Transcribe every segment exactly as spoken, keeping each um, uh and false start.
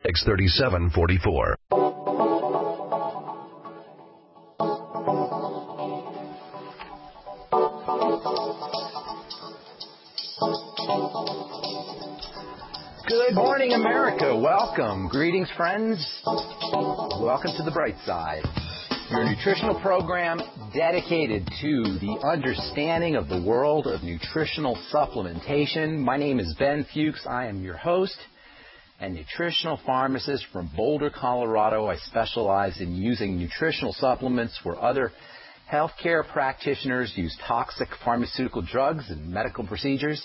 six three seven four four. Good morning, America. Welcome. Greetings, friends. Welcome to the Bright Side, your nutritional program dedicated to the understanding of the world of nutritional supplementation. My name is Ben Fuchs. I am your host and nutritional pharmacist from Boulder, Colorado. I specialize in using nutritional supplements where other healthcare practitioners use toxic pharmaceutical drugs and medical procedures.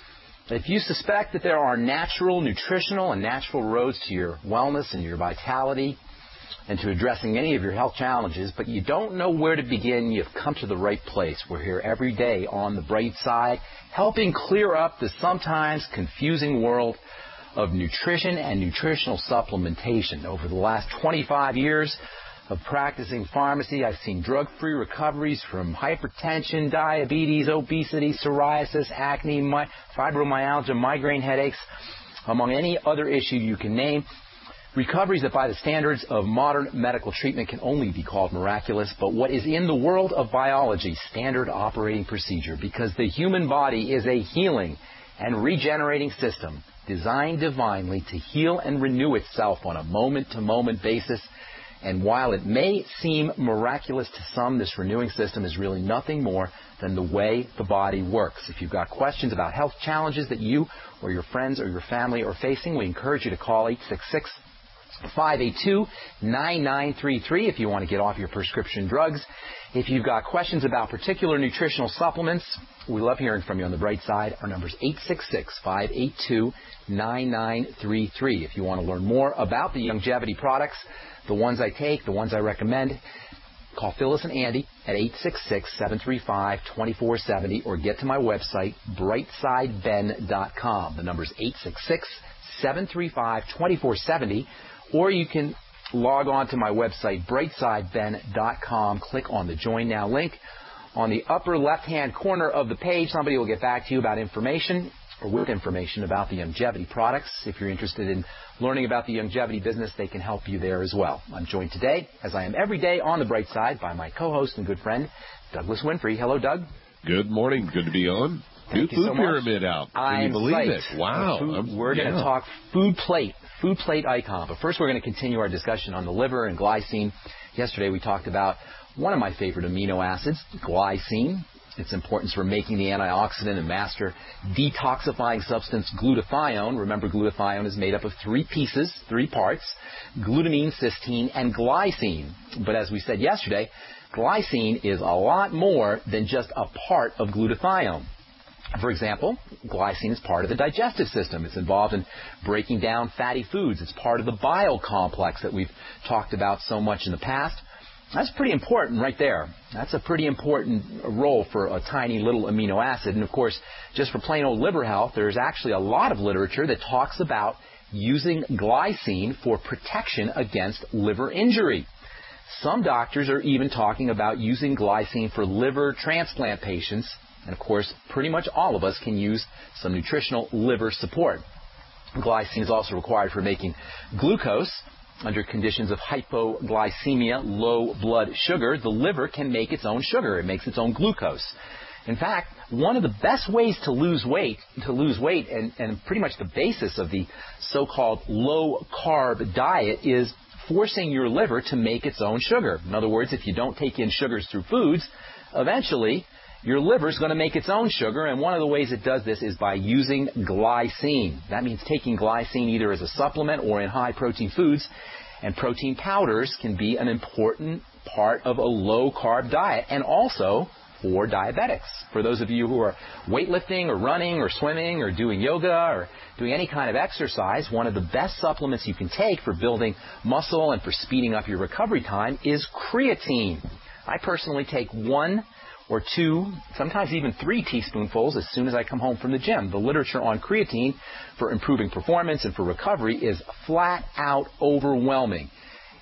If you suspect that there are natural, nutritional, and natural roads to your wellness and your vitality and to addressing any of your health challenges, but you don't know where to begin, you've come to the right place. We're here every day on the Bright Side, helping clear up the sometimes confusing world of nutrition and nutritional supplementation. Over the last twenty-five years of practicing pharmacy, I've seen drug-free recoveries from hypertension, diabetes, obesity, psoriasis, acne, my, fibromyalgia, migraine headaches, among any other issue you can name. Recoveries that by the standards of modern medical treatment can only be called miraculous, but what is in the world of biology standard operating procedure, because the human body is a healing and regenerating system designed divinely to heal and renew itself on a moment-to-moment basis. And while it may seem miraculous to some, this renewing system is really nothing more than the way the body works. If you've got questions about health challenges that you or your friends or your family are facing, we encourage you to call eight six six, five eight two, nine nine three three if you want to get off your prescription drugs. If you've got questions about particular nutritional supplements, we love hearing from you on the Bright Side. Our number is eight six six, five eight two, nine nine three three. If you want to learn more about the Youngevity products, the ones I take, the ones I recommend, call Phyllis and Andy at eight six six, seven three five, two four seven zero or get to my website, bright side ben dot com. The number is eight six six, seven three five, two four seven zero, or you can log on to my website, bright side ben dot com. Click on the Join Now link. On the upper left-hand corner of the page, somebody will get back to you about information or with information about the Youngevity products. If you're interested in learning about the Youngevity business, they can help you there as well. I'm joined today, as I am every day on the Bright Side, by my co-host and good friend, Douglas Winfrey. Hello, Doug. Good morning. Good to be on. Thank New you food so pyramid out. Can I'm you believe psyched. it? Wow. Food, we're yeah. going to talk food plate, food plate icon. But first, we're going to continue our discussion on the liver and glycine. Yesterday, we talked about one of my favorite amino acids, glycine. Its importance for making the antioxidant and master detoxifying substance glutathione. Remember, glutathione is made up of three pieces, three parts, glutamine, cysteine, and glycine. But as we said yesterday, glycine is a lot more than just a part of glutathione. For example, glycine is part of the digestive system. It's involved in breaking down fatty foods. It's part of the bile complex that we've talked about so much in the past. That's pretty important right there. That's a pretty important role for a tiny little amino acid. And, of course, just for plain old liver health, there's actually a lot of literature that talks about using glycine for protection against liver injury. Some doctors are even talking about using glycine for liver transplant patients. And, of course, pretty much all of us can use some nutritional liver support. Glycine is also required for making glucose. Under conditions of hypoglycemia, low blood sugar, the liver can make its own sugar. It makes its own glucose. In fact, one of the best ways to lose weight, to lose weight, and, and pretty much the basis of the so-called low-carb diet is forcing your liver to make its own sugar. In other words, if you don't take in sugars through foods, eventually your liver is going to make its own sugar, and one of the ways it does this is by using glycine. That means taking glycine either as a supplement or in high-protein foods, and protein powders can be an important part of a low-carb diet, and also for diabetics. For those of you who are weightlifting or running or swimming or doing yoga or doing any kind of exercise, one of the best supplements you can take for building muscle and for speeding up your recovery time is creatine. I personally take one or two, sometimes even three teaspoonfuls as soon as I come home from the gym. The literature on creatine for improving performance and for recovery is flat out overwhelming.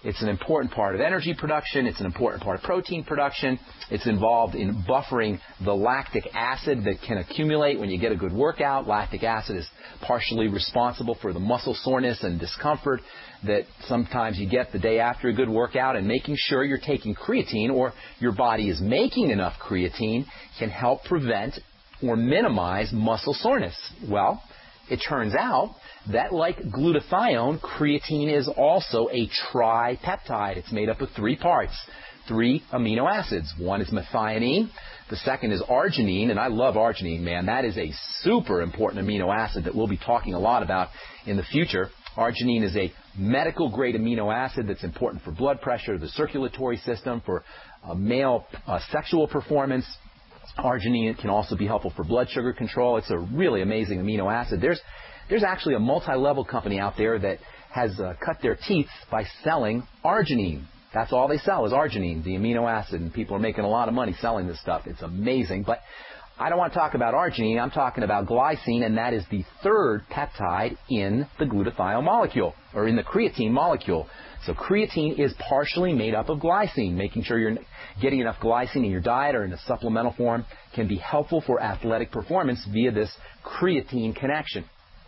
It's an important part of energy production. It's an important part of protein production. It's involved in buffering the lactic acid that can accumulate when you get a good workout. Lactic acid is partially responsible for the muscle soreness and discomfort that sometimes you get the day after a good workout. And making sure you're taking creatine, or your body is making enough creatine, can help prevent or minimize muscle soreness. Well, it turns out that, like glutathione, creatine is also a tripeptide. It's made up of three parts, three amino acids. One is methionine. The second is arginine, and I love arginine, man. That is a super important amino acid that we'll be talking a lot about in the future. Arginine is a medical-grade amino acid that's important for blood pressure, the circulatory system, for uh, male uh, sexual performance. Arginine can also be helpful for blood sugar control. It's a really amazing amino acid. There's There's actually a multi-level company out there that has uh, cut their teeth by selling arginine. That's all they sell is arginine, the amino acid, and people are making a lot of money selling this stuff. It's amazing. But I don't want to talk about arginine. I'm talking about glycine, and that is the third peptide in the glutathione molecule, or in the creatine molecule. So creatine is partially made up of glycine. Making sure you're getting enough glycine in your diet or in a supplemental form can be helpful for athletic performance via this creatine connection.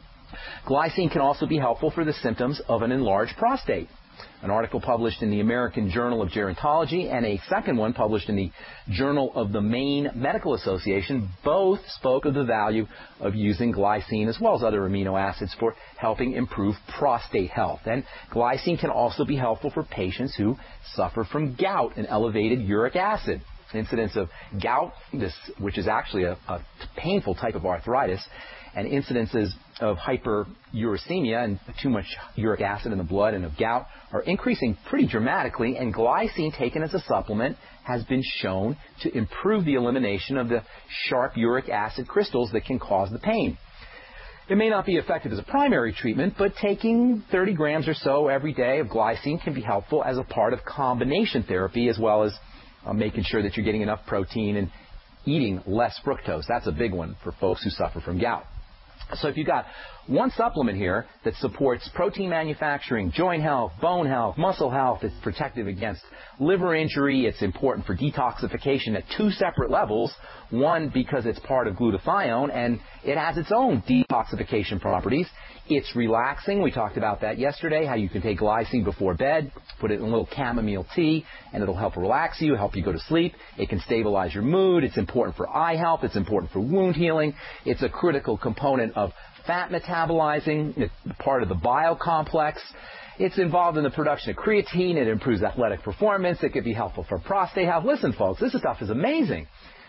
Glycine can also be helpful for the symptoms of an enlarged prostate. An article published in the American Journal of Gerontology and a second one published in the Journal of the Maine Medical Association both spoke of the value of using glycine as well as other amino acids for helping improve prostate health. And glycine can also be helpful for patients who suffer from gout and elevated uric acid. Incidence of gout, this, which is actually a, a painful type of arthritis, and incidences of hyperuricemia and too much uric acid in the blood and of gout are increasing pretty dramatically, and glycine taken as a supplement has been shown to improve the elimination of the sharp uric acid crystals that can cause the pain. It may not be effective as a primary treatment, but taking thirty grams or so every day of glycine can be helpful as a part of combination therapy, as well as uh, making sure that you're getting enough protein and eating less fructose. That's a big one for folks who suffer from gout. So if you've got one supplement here that supports protein manufacturing, joint health, bone health, muscle health, it's protective against liver injury, it's important for detoxification at two separate levels. One, because it's part of glutathione and it has its own detoxification properties. It's relaxing. We talked about that yesterday, how you can take glycine before bed, put it in a little chamomile tea, and it'll help relax you, help you go to sleep. It can stabilize your mood. It's important for eye health. It's important for wound healing. It's a critical component of fat metabolizing. It's part of the bile complex. It's involved in the production of creatine. It improves athletic performance. It could be helpful for prostate health. Listen, folks, this stuff is amazing.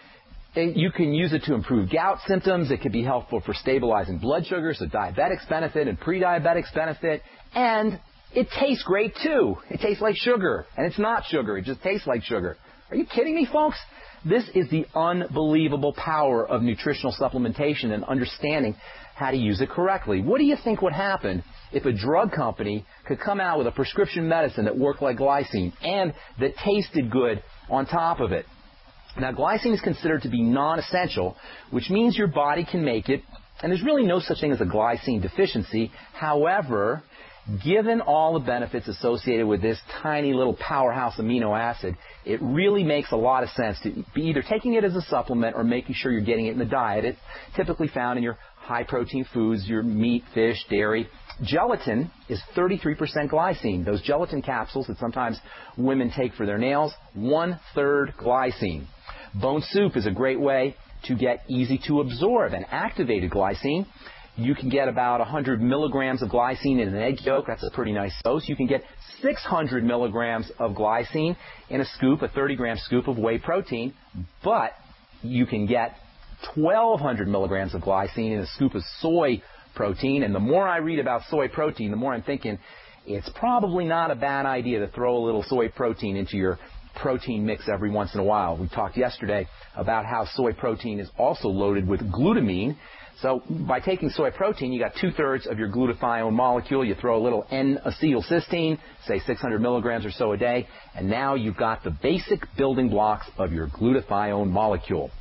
You can use it to improve gout symptoms. It can be helpful for stabilizing blood sugar, so diabetics benefit and pre-diabetics benefit. And it tastes great, too. It tastes like sugar. And it's not sugar. It just tastes like sugar. Are you kidding me, folks? This is the unbelievable power of nutritional supplementation and understanding how to use it correctly. What do you think would happen if a drug company could come out with a prescription medicine that worked like glycine and that tasted good on top of it? Now, glycine is considered to be non-essential, which means your body can make it, and there's really no such thing as a glycine deficiency. However, given all the benefits associated with this tiny little powerhouse amino acid, it really makes a lot of sense to be either taking it as a supplement or making sure you're getting it in the diet. It's typically found in your high-protein foods, your meat, fish, dairy. Gelatin is thirty-three percent glycine. Those gelatin capsules that sometimes women take for their nails, one-third glycine. Bone soup is a great way to get easy-to-absorb and activated glycine. You can get about one hundred milligrams of glycine in an egg yolk. That's a pretty nice dose. You can get six hundred milligrams of glycine in a scoop, a thirty-gram scoop of whey protein. But you can get twelve hundred milligrams of glycine in a scoop of soy protein. And the more I read about soy protein, the more I'm thinking it's probably not a bad idea to throw a little soy protein into your protein mix every once in a while. We talked yesterday about how soy protein is also loaded with glutamine. So by taking soy protein, you got two-thirds of your glutathione molecule. You throw a little N-acetylcysteine, say six hundred milligrams or so a day, and now you've got the basic building blocks of your glutathione molecule.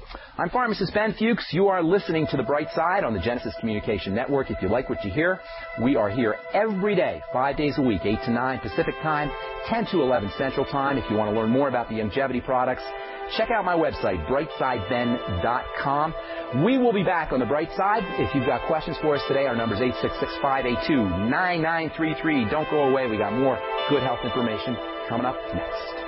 I'm Pharmacist Ben Fuchs. You are listening to The Bright Side on the Genesis Communication Network. If you like what you hear, we are here every day, five days a week, eight to nine Pacific Time, ten to eleven Central Time. If you want to learn more about the Youngevity products, check out my website, bright side ben dot com. We will be back on The Bright Side. If you've got questions for us today, our number is eight six six, five eight two, nine nine three three. Don't go away. We got more good health information coming up next.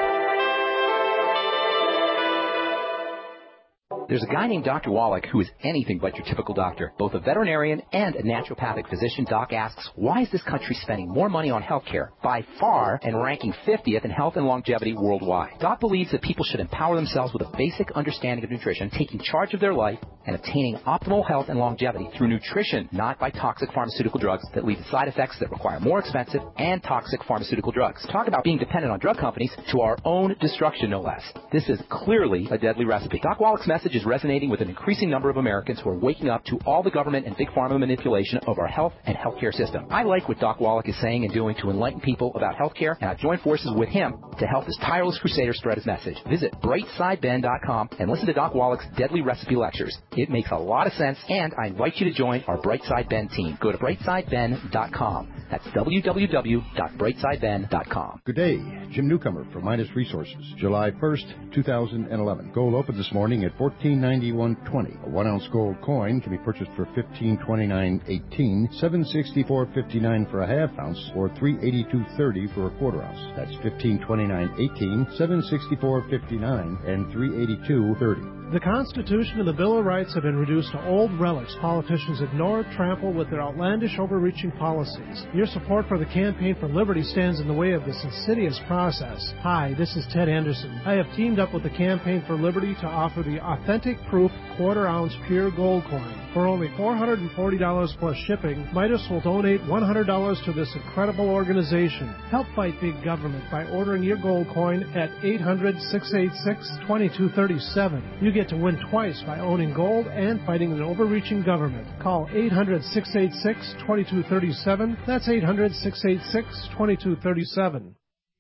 There's a guy named Doctor Wallach who is anything but your typical doctor. Both a veterinarian and a naturopathic physician, Doc asks, why is this country spending more money on health care by far and ranking fiftieth in health and longevity worldwide? Doc believes that people should empower themselves with a basic understanding of nutrition, taking charge of their life, and obtaining optimal health and longevity through nutrition, not by toxic pharmaceutical drugs that lead to side effects that require more expensive and toxic pharmaceutical drugs. Talk about being dependent on drug companies to our own destruction, no less. This is clearly a deadly recipe. Doc Wallach's message is resonating with an increasing number of Americans who are waking up to all the government and big pharma manipulation of our health and healthcare system. I like what Doc Wallach is saying and doing to enlighten people about healthcare, and I've joined forces with him to help this tireless crusader spread his message. Visit bright side ben dot com and listen to Doc Wallach's deadly recipe lectures. It makes a lot of sense, and I invite you to join our Brightside Ben team. Go to bright side ben dot com. That's w w w dot bright side ben dot com. Good day. Jim Newcomer from Midas Resources. July first, two thousand eleven. Gold opened this morning at fourteen ninety-one twenty. A one-ounce gold coin can be purchased for fifteen twenty-nine eighteen, seven sixty-four fifty-nine for a half ounce, or three eighty-two thirty for a quarter ounce. That's fifteen twenty-nine eighteen, seven sixty-four fifty-nine, and three eighty-two thirty. The Constitution and the Bill of Rights have been reduced to old relics politicians ignore, trample with their outlandish, overreaching policies. Your support for the Campaign for Liberty stands in the way of this insidious process. Hi, this is Ted Anderson. I have teamed up with the Campaign for Liberty to offer the authentic proof quarter-ounce pure gold coin. For only four hundred forty dollars plus shipping, Midas will donate one hundred dollars to this incredible organization. Help fight big government by ordering your gold coin at eight hundred, six eight six, two two three seven. You get to win twice by owning gold and fighting an overreaching government. Call eight hundred, six eight six, two two three seven. That's eight hundred, six eight six, two two three seven.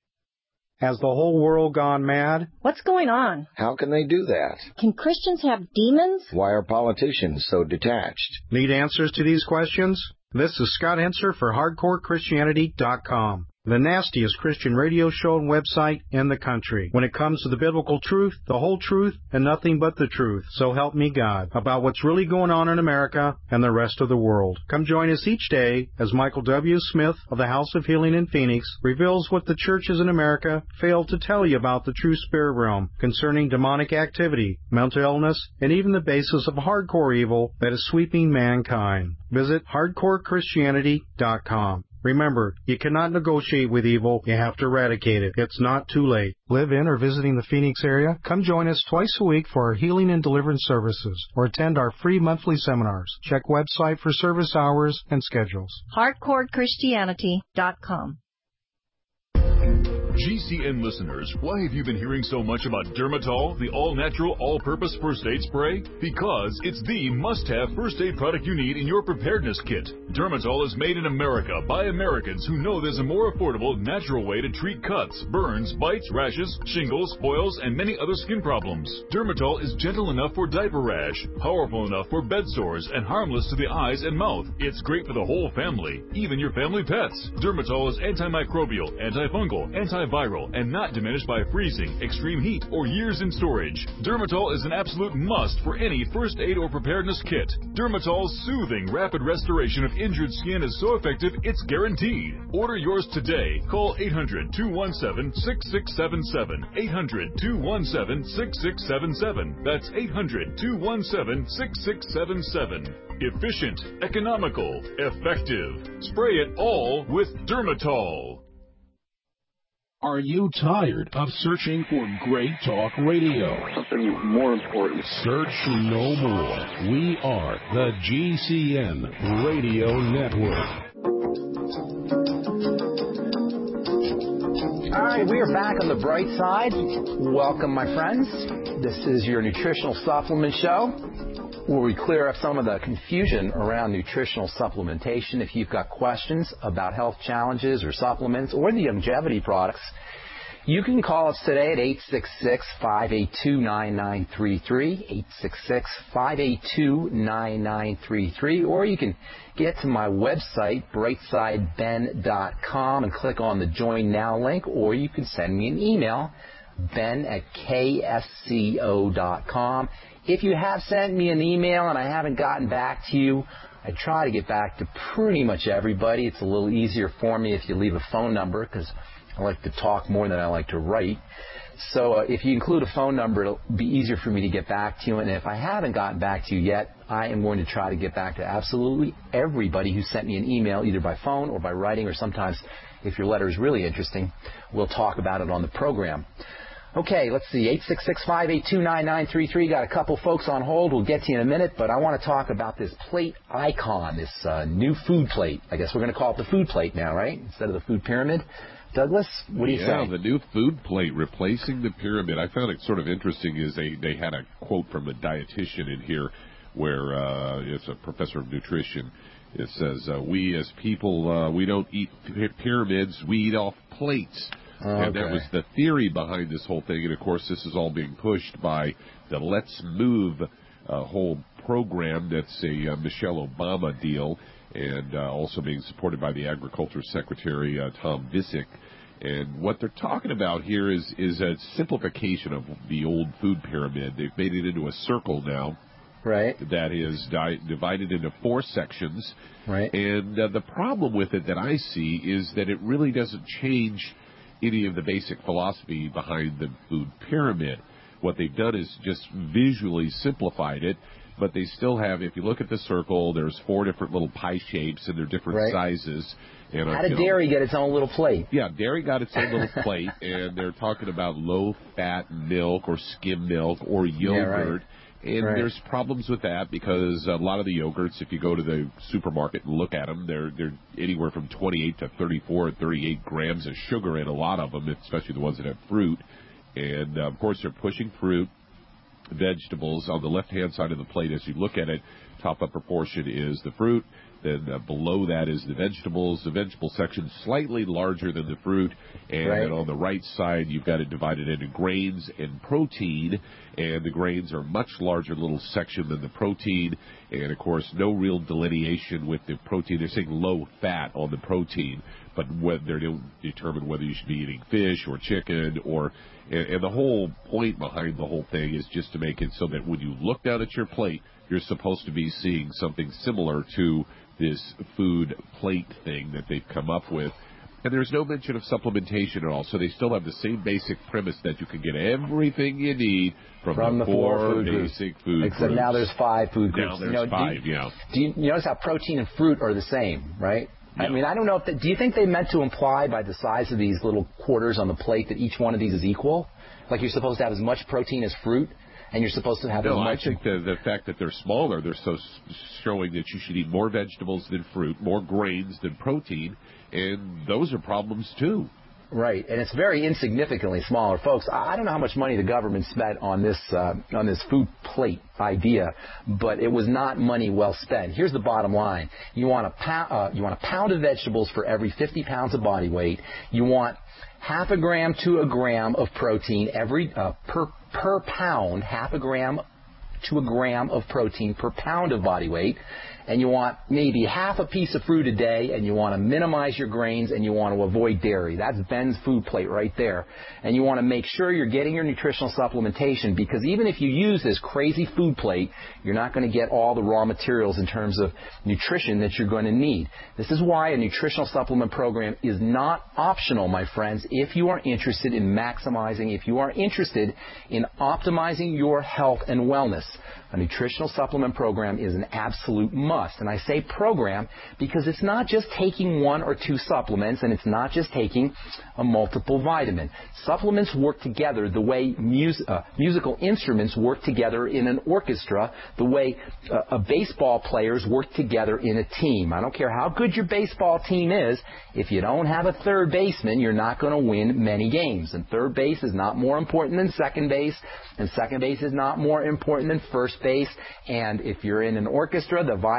Has the whole world gone mad? What's going on? How can they do that? Can Christians have demons? Why are politicians so detached? Need answers to these questions? This is Scott Henser for hardcore christianity dot com. The nastiest Christian radio show and website in the country. When it comes to the biblical truth, the whole truth, and nothing but the truth, so help me God, about what's really going on in America and the rest of the world. Come join us each day as Michael W. Smith of the House of Healing in Phoenix reveals what the churches in America failed to tell you about the true spirit realm concerning demonic activity, mental illness, and even the basis of hardcore evil that is sweeping mankind. Visit hardcore christianity dot com. Remember, you cannot negotiate with evil, you have to eradicate it. It's not too late. Live in or visiting the Phoenix area? Come join us twice a week for our healing and deliverance services, or attend our free monthly seminars. Check website for service hours and schedules. hardcore christianity dot com. G C N listeners, why have you been hearing so much about Dermatol, the all-natural, all-purpose first aid spray? Because it's the must-have first aid product you need in your preparedness kit. Dermatol is made in America by Americans who know there's a more affordable, natural way to treat cuts, burns, bites, rashes, shingles, boils, and many other skin problems. Dermatol is gentle enough for diaper rash, powerful enough for bed sores, and harmless to the eyes and mouth. It's great for the whole family, even your family pets. Dermatol is antimicrobial, antifungal, anti viral and not diminished by freezing, extreme heat, or years in storage. Dermatol is an absolute must for any first aid or preparedness kit. Dermatol's soothing, rapid restoration of injured skin is so effective, it's guaranteed. Order yours today. Call eight hundred, two one seven, six six seven seven. eight hundred, two one seven, six six seven seven. That's eight hundred, two one seven, six six seven seven. Efficient, economical, effective. Spray it all with Dermatol. Are you tired of searching for great talk radio? Something more important. Search no more. We are the G C N Radio Network. All right, we are back on the bright side. Welcome, my friends. This is your nutritional supplement show, where we clear up some of the confusion around nutritional supplementation. If you've got questions about health challenges or supplements or the longevity products, You can call us today at eight six six, five eight two, nine nine three three, eight six six, five eight two, nine nine three three, or you can get to my website, brightside ben dot com, and click on the Join Now link, or you can send me an email, ben at k s c o dot com. If you have sent me an email and I haven't gotten back to you, I try to get back to pretty much everybody. It's a little easier for me if you leave a phone number, because I like to talk more than I like to write. So uh, if you include a phone number, it'll be easier for me to get back to you. And if I haven't gotten back to you yet, I am going to try to get back to absolutely everybody who sent me an email, either by phone or by writing, or sometimes, if your letter is really interesting, we'll talk about it on the program. Okay, let's see, eight six six, five eight two, nine nine three three. Got a couple folks on hold. We'll get to you in a minute, but I want to talk about this plate icon, this uh, new food plate. I guess we're going to call it the food plate now, right, instead of the food pyramid. Douglas, what do you yeah, say? Yeah, the new food plate replacing the pyramid. I found it sort of interesting is they, they had a quote from a dietitian in here where uh, it's a professor of nutrition. It says, uh, we as people, uh, we don't eat pyramids, we eat off plates. Oh, and okay. that was the theory behind this whole thing. And, of course, this is all being pushed by the Let's Move uh, whole program. That's a uh, Michelle Obama deal, and uh, also being supported by the Agriculture Secretary, uh, Tom Visick. And what they're talking about here is, is a simplification of the old food pyramid. They've made it into a circle now. Right. That is di- divided into four sections. Right. And uh, the problem with it that I see is that it really doesn't change any of the basic philosophy behind the food pyramid. What they've done is just visually simplified it, but they still have, if you look at the circle, there's four different little pie shapes, and they're different right. sizes. And How did you know, dairy get its own little plate? Yeah, dairy got its own little plate, and they're talking about low-fat milk or skim milk or yogurt. Yeah, right. And right. there's problems with that because a lot of the yogurts, if you go to the supermarket and look at them, they're they're anywhere from twenty-eight to thirty-four or thirty-eight grams of sugar in a lot of them, especially the ones that have fruit. And, uh, of course, they're pushing fruit, vegetables. On the left-hand side of the plate, as you look at it, top upper portion is the fruit. Then uh, below that is the vegetables. The vegetable section slightly larger than the fruit. And right. then on the right side, you've got it divided into grains and protein. And the grains are a much larger little section than the protein. And, of course, no real delineation with the protein. They're saying low fat on the protein, but they don't determine whether you should be eating fish or chicken. or. And, and the whole point behind the whole thing is just to make it so that when you look down at your plate, you're supposed to be seeing something similar to this food plate thing that they've come up with. And there's no mention of supplementation at all. So they still have the same basic premise that you can get everything you need from, from the, the four, four food basic groups. food Except groups. now there's five food groups. Now there's you know, five, do you, yeah. Do you notice how protein and fruit are the same, right? Yeah. I mean, I don't know if the, do you think they meant to imply by the size of these little quarters on the plate that each one of these is equal? Like you're supposed to have as much protein as fruit? And you're supposed to have no, as much. I think the, the fact that they're smaller, they're so showing that you should eat more vegetables than fruit, more grains than protein, and those are problems too. Right, and it's very insignificantly smaller, folks. I don't know how much money the government spent on this uh, on this food plate idea, but it was not money well spent. Here's the bottom line: you want a pound, uh, you want a pound of vegetables for every fifty pounds of body weight. You want half a gram to a gram of protein every uh, per per pound, half a gram to a gram of protein per pound of body weight. And you want maybe half a piece of fruit a day, and you want to minimize your grains, and you want to avoid dairy. That's Ben's food plate right there. And you want to make sure you're getting your nutritional supplementation, because even if you use this crazy food plate, you're not going to get all the raw materials in terms of nutrition that you're going to need. This is why a nutritional supplement program is not optional, my friends, if you are interested in maximizing, if you are interested in optimizing your health and wellness. A nutritional supplement program is an absolute must. And I say program because it's not just taking one or two supplements, and it's not just taking a multiple vitamin. Supplements work together the way mus- uh, musical instruments work together in an orchestra, the way uh, uh, baseball players work together in a team. I don't care how good your baseball team is, if you don't have a third baseman, you're not going to win many games. And third base is not more important than second base, and second base is not more important than first base. And if you're in an orchestra, the violin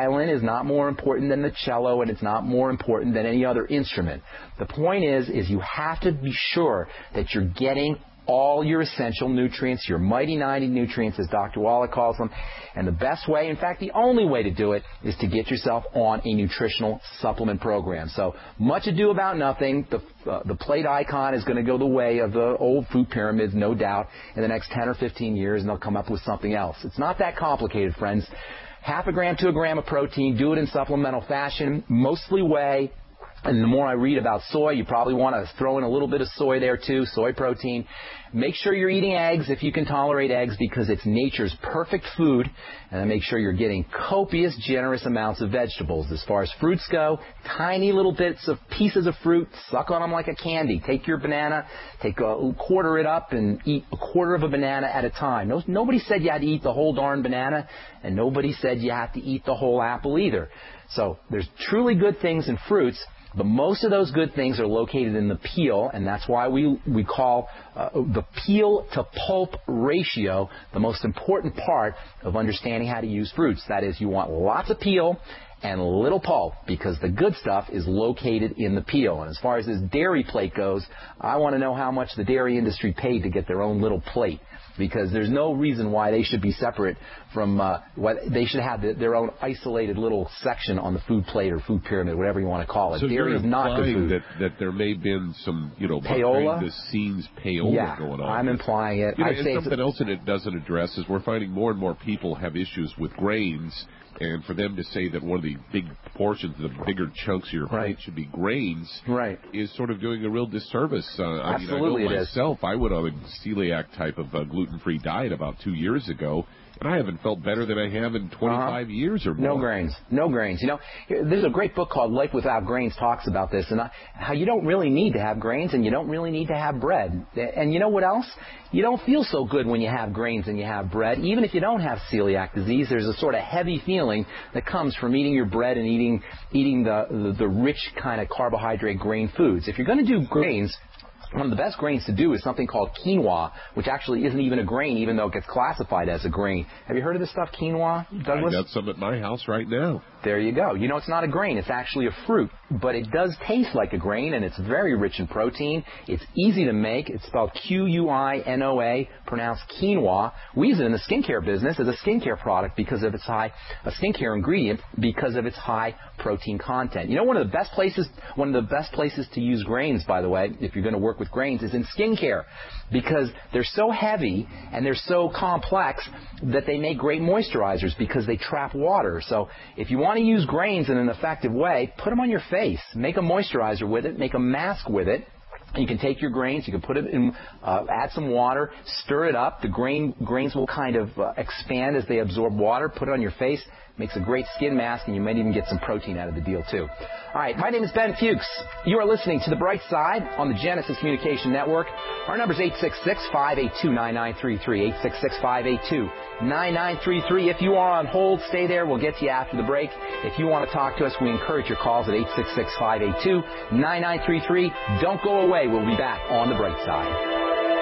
violin is not more important than the cello, and it's not more important than any other instrument. The point is, is you have to be sure that you're getting all your essential nutrients, your mighty ninety nutrients, as Doctor Wallach calls them. And the best way, in fact, the only way to do it, is to get yourself on a nutritional supplement program. So much ado about nothing. The, uh, the plate icon is going to go the way of the old food pyramids, no doubt, in the next ten or fifteen years, and they'll come up with something else. It's not that complicated, friends. Half a gram to a gram of protein. Do it in supplemental fashion, mostly whey. And the more I read about soy, you probably want to throw in a little bit of soy there too, soy protein. Make sure you're eating eggs if you can tolerate eggs, because it's nature's perfect food. And then make sure you're getting copious, generous amounts of vegetables. As far as fruits go, tiny little bits of pieces of fruit, suck on them like a candy. Take your banana, take a quarter it up and eat a quarter of a banana at a time. No, nobody said you had to eat the whole darn banana, and nobody said you have to eat the whole apple either. So there's truly good things in fruits. But most of those good things are located in the peel, and that's why we, we call uh, the peel to pulp ratio the most important part of understanding how to use fruits. That is, you want lots of peel and little pulp, because the good stuff is located in the peel. And as far as this dairy plate goes, I want to know how much the dairy industry paid to get their own little plate, because there's no reason why they should be separate from uh, what they should have the, their own isolated little section on the food plate or food pyramid, whatever you want to call it. So dairy you're is not good food. That, that there may have been some, you know, payola? behind the scenes payola yeah, going on. I'm implying it. You know, I'd and say something else that it doesn't address is we're finding more and more people have issues with grains. And for them to say that one of the big portions, the bigger chunks of your plate right. should be grains, right. is sort of doing a real disservice. Uh, Absolutely, I mean, I know it myself, is. I went on a celiac type of uh, gluten-free diet about two years ago, and I haven't felt better than I have in twenty-five uh-huh. years or more. No grains. No grains. You know, there's a great book called Life Without Grains talks about this, and how you don't really need to have grains, and you don't really need to have bread. And you know what else? You don't feel so good when you have grains and you have bread. Even if you don't have celiac disease, there's a sort of heavy feeling that comes from eating your bread and eating eating the, the, the rich kind of carbohydrate grain foods. If you're going to do grains, one of the best grains to do is something called quinoa, which actually isn't even a grain, even though it gets classified as a grain. Have you heard of this stuff, quinoa, Douglas? I got some at my house right now. There you go. You know, it's not a grain. It's actually a fruit. But it does taste like a grain, and it's very rich in protein. It's easy to make. It's spelled Q U I N O A, pronounced quinoa. We use it in the skincare business as a skincare product because of its high, a skincare ingredient because of its high protein content. You know, one of the best places, one of the best places to use grains, by the way, if you're going to work with grains, is in skincare, because they're so heavy and they're so complex that they make great moisturizers because they trap water. So if you want to use grains in an effective way, put them on your face. Make a moisturizer with it. Make a mask with it. You can take your grains, you can put it in, uh, add some water, stir it up. The grain grains will kind of uh, expand as they absorb water. Put it on your face. Makes a great skin mask, and you might even get some protein out of the deal, too. All right, my name is Ben Fuchs. You are listening to The Bright Side on the Genesis Communication Network. Our number is eight six six, five eight two, nine nine three three, eight six six, five eight two, nine nine three three. If you are on hold, stay there. We'll get to you after the break. If you want to talk to us, we encourage your calls at eight six six, five eight two, nine nine three three. Don't go away. We'll be back on The Bright Side.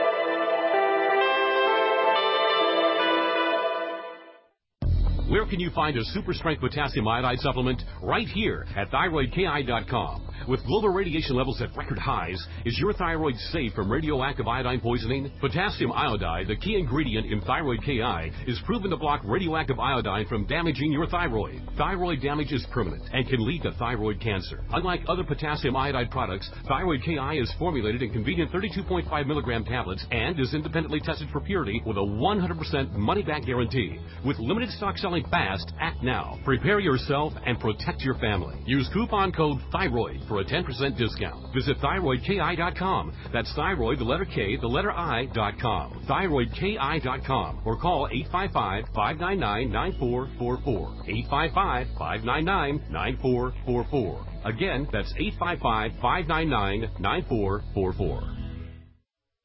Where can you find a super strength potassium iodide supplement? Right here at thyroid K I dot com. With global radiation levels at record highs, is your thyroid safe from radioactive iodine poisoning? Potassium iodide, the key ingredient in thyroid K I, is proven to block radioactive iodine from damaging your thyroid. Thyroid damage is permanent and can lead to thyroid cancer. Unlike other potassium iodide products, thyroid K I is formulated in convenient thirty-two point five milligram tablets and is independently tested for purity with a one hundred percent money-back guarantee. With limited stock selling fast, act now. Prepare yourself and protect your family. Use coupon code THYROID for a ten percent discount. Visit thyroid K I dot com. That's thyroid, the letter K, the letter I dot com. thyroid K I dot com. Or call eight five five, five nine nine, nine four four four. eight five five, five nine nine, nine four four four. Again, that's eight five five, five nine nine, nine four four four.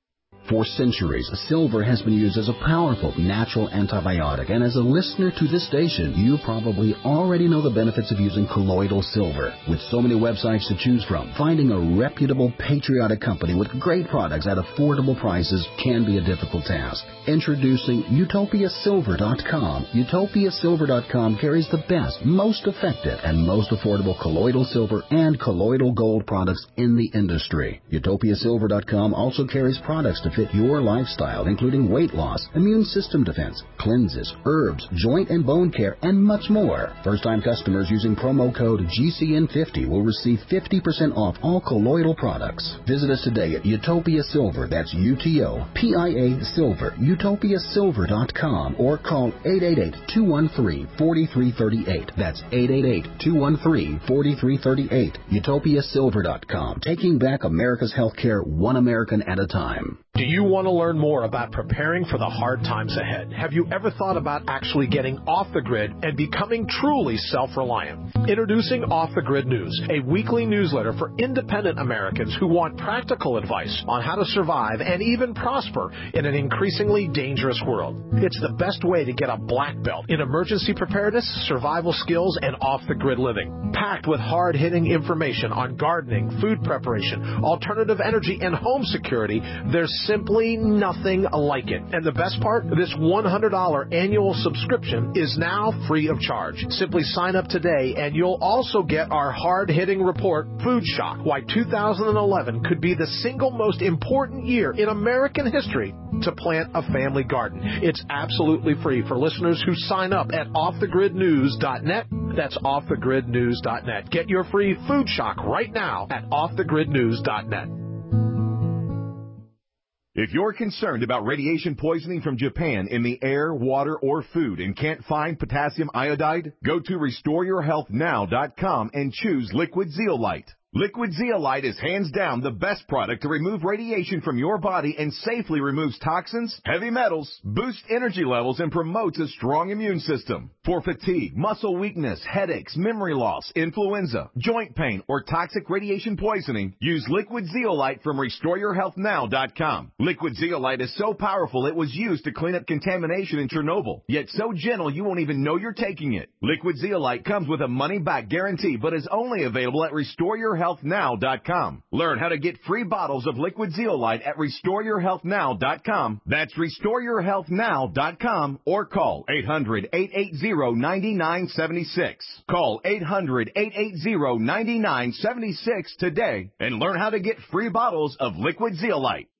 For centuries, silver has been used as a powerful natural antibiotic, and as a listener to this station, you probably already know the benefits of using colloidal silver. With so many websites to choose from, finding a reputable, patriotic company with great products at affordable prices can be a difficult task. Introducing Utopia Silver dot com. Utopia Silver dot com carries the best, most effective, and most affordable colloidal silver and colloidal gold products in the industry. Utopia Silver dot com also carries products to fit your lifestyle, including weight loss, immune system defense, cleanses, herbs, joint and bone care, and much more. First-time customers using promo code G C N fifty will receive fifty percent off all colloidal products. Visit us today at Utopia Silver, that's U T O P I A Silver, Utopia Silver dot com, or call eight eight eight, two one three, four three three eight. That's eight eight eight, two one three, four three three eight. Utopia Silver dot com, taking back America's healthcare one American at a time. Do you want to learn more about preparing for the hard times ahead? Have you ever thought about actually getting off the grid and becoming truly self-reliant? Introducing Off the Grid News, a weekly newsletter for independent Americans who want practical advice on how to survive and even prosper in an increasingly dangerous world. It's the best way to get a black belt in emergency preparedness, survival skills, and off-the-grid living. Packed with hard-hitting information on gardening, food preparation, alternative energy, and home security, there's simply nothing like it. And the best part, this one hundred dollars annual subscription is now free of charge. Simply sign up today and you'll also get our hard-hitting report, Food Shock, Why two thousand eleven Could Be the Single Most Important Year in American History to Plant a Family Garden. It's absolutely free for listeners who sign up at off the grid news dot net. That's off the grid news dot net. Get your free Food Shock right now at off the grid news dot net. If you're concerned about radiation poisoning from Japan in the air, water, or food and can't find potassium iodide, go to restore your health now dot com and choose Liquid Zeolite. Liquid Zeolite is hands down the best product to remove radiation from your body and safely removes toxins, heavy metals, boosts energy levels, and promotes a strong immune system. For fatigue, muscle weakness, headaches, memory loss, influenza, joint pain, or toxic radiation poisoning, use Liquid Zeolite from restore your health now dot com. Liquid Zeolite is so powerful it was used to clean up contamination in Chernobyl, yet so gentle you won't even know you're taking it. Liquid Zeolite comes with a money-back guarantee, but is only available at restore your health now dot com. Learn how to get free bottles of Liquid Zeolite at restore your health now dot com. That's restore your health now dot com, or call eight hundred, eight eight zero, nine nine seven six. Call eight hundred, eight eight zero, nine nine seven six today and learn how to get free bottles of Liquid Zeolite.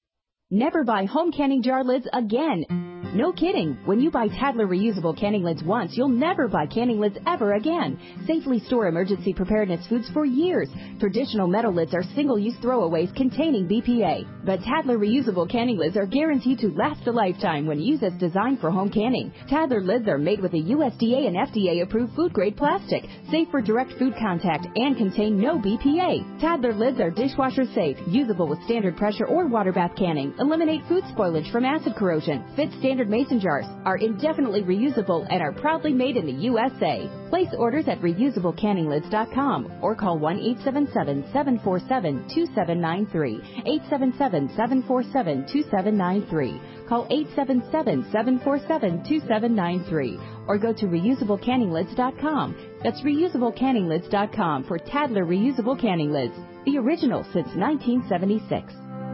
Never buy home canning jar lids again. No kidding. When you buy Tadler reusable canning lids once, you'll never buy canning lids ever again. Safely store emergency preparedness foods for years. Traditional metal lids are single-use throwaways containing B P A. But Tadler reusable canning lids are guaranteed to last a lifetime when used as designed for home canning. Tadler lids are made with a U S D A and F D A-approved food-grade plastic, safe for direct food contact, and contain no B P A. Tadler lids are dishwasher safe, usable with standard pressure or water bath canning, eliminate food spoilage from acid corrosion, fit standard mason jars, are indefinitely reusable, and are proudly made in the U S A. Place orders at reusable canning lids dot com or call one eight seven seven, seven four seven, two seven nine three, eight seven seven, seven four seven, two seven nine three. Call eight seven seven, seven four seven, two seven nine three or go to reusable canning lids dot com. That's reusable canning lids dot com for Tadler reusable canning lids, the original since nineteen seventy-six.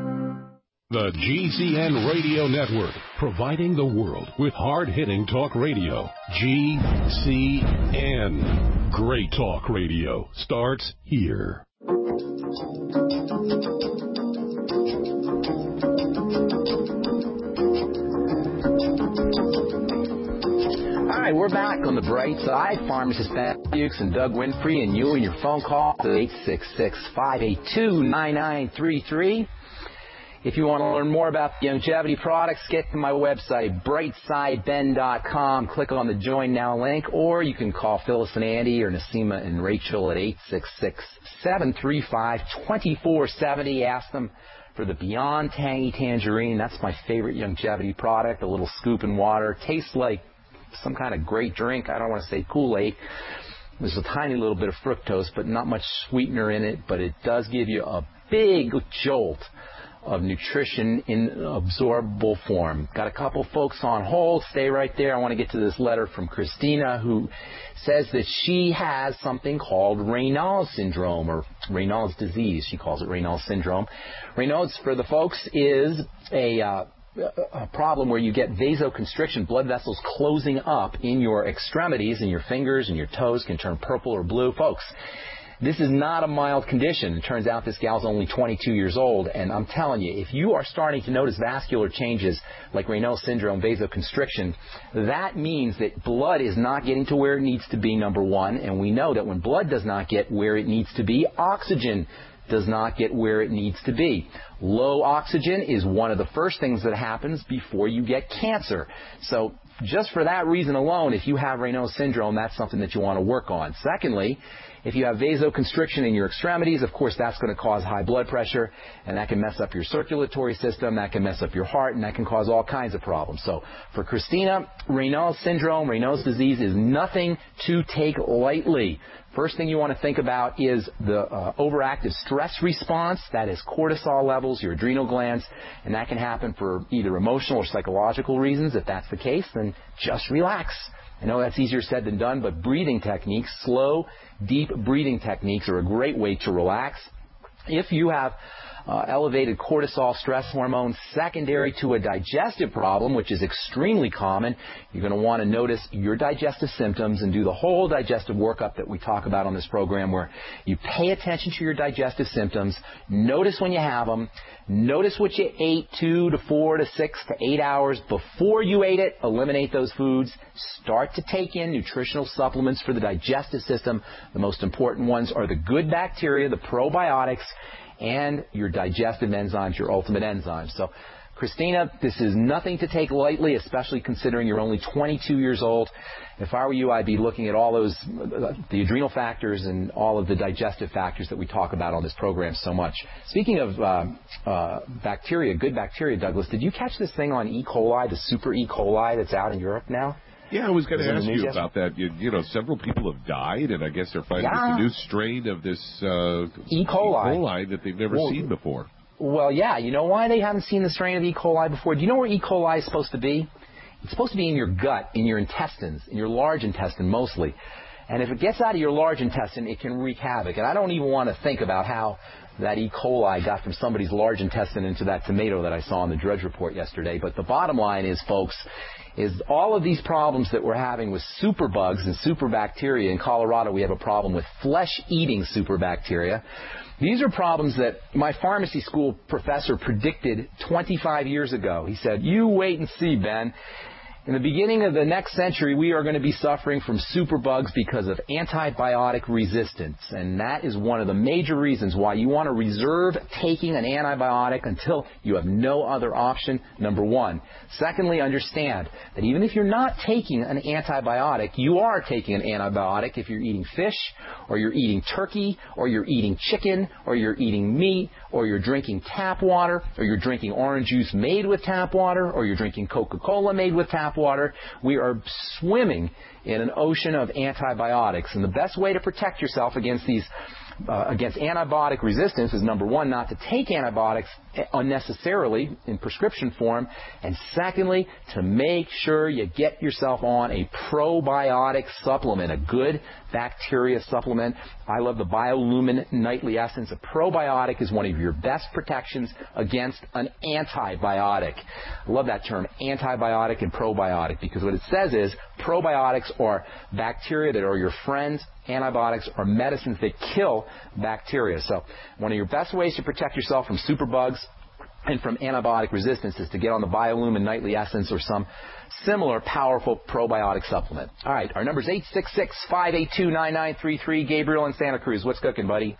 The G C N Radio Network, providing the world with hard-hitting talk radio. G C N. Great talk radio starts here. All right, we're back on the bright side. Pharmacist Pat Hughes and Doug Winfrey, and you and your phone call to eight six six, five eight two, nine nine three three. If you want to learn more about the longevity products, get to my website, bright side ben dot com. Click on the Join Now link, or you can call Phyllis and Andy or Nasima and Rachel at eight six six, seven three five, two four seven zero. Ask them for the Beyond Tangy Tangerine. That's my favorite longevity product, a little scoop in water. Tastes like some kind of great drink. I don't want to say Kool-Aid. There's a tiny little bit of fructose, but not much sweetener in it, but it does give you a big jolt of nutrition in absorbable form. Got a couple folks on hold. Stay right there. I want to get to this letter from Christina, who says that she has something called Raynaud's syndrome, or Raynaud's disease. She calls it Raynaud's syndrome. Raynaud's, for the folks, is a uh, a problem where you get vasoconstriction, blood vessels closing up in your extremities, and your fingers and your toes can turn purple or blue. Folks, this is not a mild condition. It turns out this gal's only twenty-two years old, and I'm telling you, if you are starting to notice vascular changes like Raynaud's syndrome, vasoconstriction, that means that blood is not getting to where it needs to be, number one, and we know that when blood does not get where it needs to be, oxygen does not get where it needs to be. Low oxygen is one of the first things that happens before you get cancer. So just for that reason alone, if you have Raynaud's syndrome, that's something that you want to work on. Secondly, if you have vasoconstriction in your extremities, of course, that's going to cause high blood pressure, and that can mess up your circulatory system, that can mess up your heart, and that can cause all kinds of problems. So for Christina, Raynaud's syndrome, Raynaud's disease is nothing to take lightly. First thing you want to think about is the uh, overactive stress response. That is cortisol levels, your adrenal glands, and that can happen for either emotional or psychological reasons. If that's the case, then just relax. I know that's easier said than done, but breathing techniques, slow, deep breathing techniques are a great way to relax. If you have uh, elevated cortisol stress hormones secondary to a digestive problem, which is extremely common, you're going to want to notice your digestive symptoms and do the whole digestive workup that we talk about on this program, where you pay attention to your digestive symptoms, notice when you have them, notice what you ate two to four to six to eight hours before you ate it, eliminate those foods, start to take in nutritional supplements for the digestive system. The most important ones are the good bacteria, the probiotics, and your digestive enzymes, your ultimate enzymes. So, Christina, this is nothing to take lightly, especially considering you're only twenty-two years old. If I were you, I'd be looking at all those, the adrenal factors and all of the digestive factors that we talk about on this program so much. Speaking of uh, uh, bacteria, good bacteria, Douglas, did you catch this thing on E. coli, the super E. coli that's out in Europe now? Yeah, I was going to ask you yesterday? about that. You, you know, several people have died, and I guess they're finding Yeah. a new strain of this uh, E. coli. E. coli that they've never Well, seen before. Well, yeah. You know why they haven't seen the strain of E. coli before? Do you know where E. coli is supposed to be? It's supposed to be in your gut, in your intestines, in your large intestine mostly. And if it gets out of your large intestine, it can wreak havoc. And I don't even want to think about how that E. coli got from somebody's large intestine into that tomato that I saw in the Drudge Report yesterday. But the bottom line is, folks, is all of these problems that we're having with superbugs and superbacteria. In Colorado, we have a problem with flesh-eating superbacteria. These are problems that my pharmacy school professor predicted twenty-five years ago. He said, you wait and see, Ben. In the beginning of the next century, we are going to be suffering from superbugs because of antibiotic resistance. And that is one of the major reasons why you want to reserve taking an antibiotic until you have no other option, number one. Secondly, understand that even if you're not taking an antibiotic, you are taking an antibiotic if you're eating fish, or you're eating turkey, or you're eating chicken, or you're eating meat, or you're drinking tap water, or you're drinking orange juice made with tap water, or you're drinking Coca-Cola made with tap water. We are swimming in an ocean of antibiotics, and the best way to protect yourself against these uh, against antibiotic resistance is, number one, not to take antibiotics unnecessarily in prescription form, and secondly, to make sure you get yourself on a probiotic supplement, a good bacteria supplement. I love the BioLumin Nightly Essence. A probiotic is one of your best protections against an antibiotic. I love that term, antibiotic and probiotic, because what it says is probiotics are bacteria that are your friends. Antibiotics are medicines that kill bacteria. So one of your best ways to protect yourself from superbugs and from antibiotic resistance is to get on the BioLumin Nightly Essence or some similar powerful probiotic supplement. All right, our number is eight six six, five eight two, nine nine three three. Gabriel in Santa Cruz. What's cooking, buddy?